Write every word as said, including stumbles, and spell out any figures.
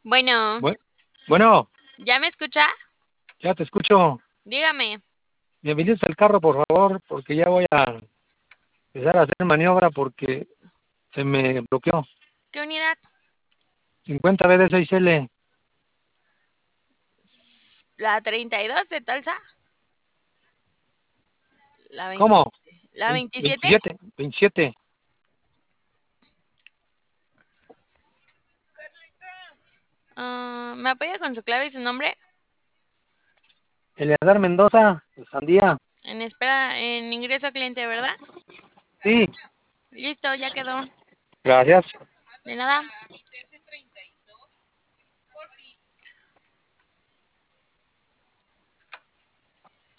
Bueno, Bu- Bueno, ¿ya me escucha? ya te escucho. Dígame, Bienvenidos al carro, por favor, porque ya voy a empezar a hacer maniobra porque se me bloqueó. ¿qué unidad? cincuenta B D seis L. ¿La treinta y dos de Talsa? ¿La veinte? ¿Cómo? ¿La Vein- veintisiete? veintisiete, veintisiete. Ah, ¿me apoya con su clave y su nombre? Eleazar Mendoza, de Sandía. En espera, en ingreso cliente, ¿verdad? Sí, Listo, ya quedó. gracias. De nada.